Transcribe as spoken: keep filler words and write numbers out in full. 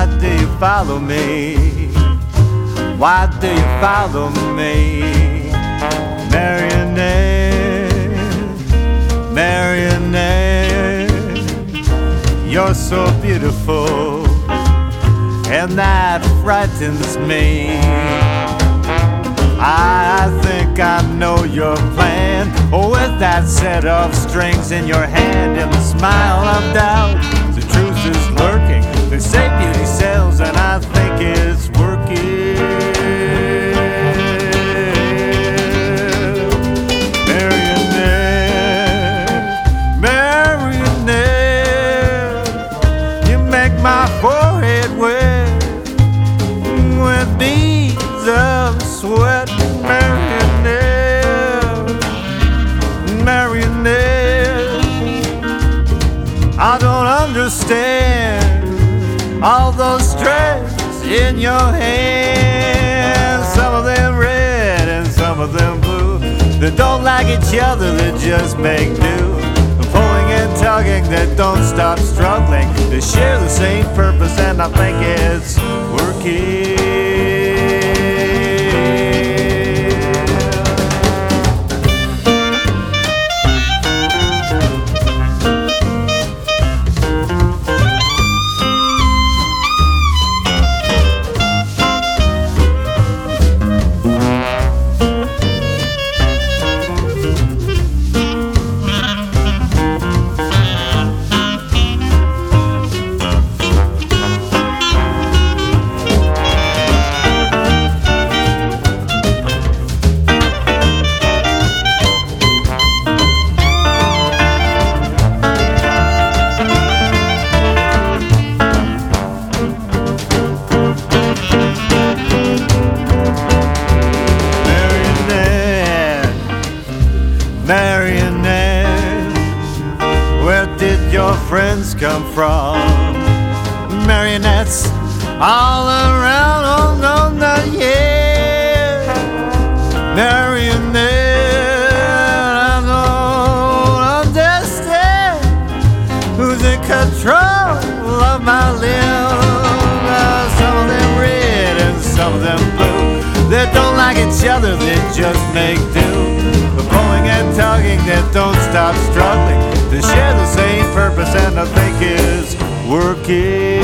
do you follow me? Why do you follow me? Marionette, Marionette, you're so beautiful, and that frightens me. I think I know your plan. Oh, with that set of strings in your hand and the smile of doubt, the truth is lurking. They say beauty sells, and I think it's working. Marionette, Marionette, you make my forehead wet with beads of sweat. Marionette, Marionette, I don't understand all those strands in your hands. Some of them red and some of them blue. They don't like each other, they just make do. Pulling and tugging, they don't stop struggling. They share the same purpose, and I think it's working. Marionette, where did your friends come from? Marionettes all around, oh no, not yet. Marionette, I don't understand who's in control of my limbs. Some of them red and some of them blue. They don't like each other, they just make do. Pulling and tugging, that don't stop struggling. They share the same purpose, and I think it's working.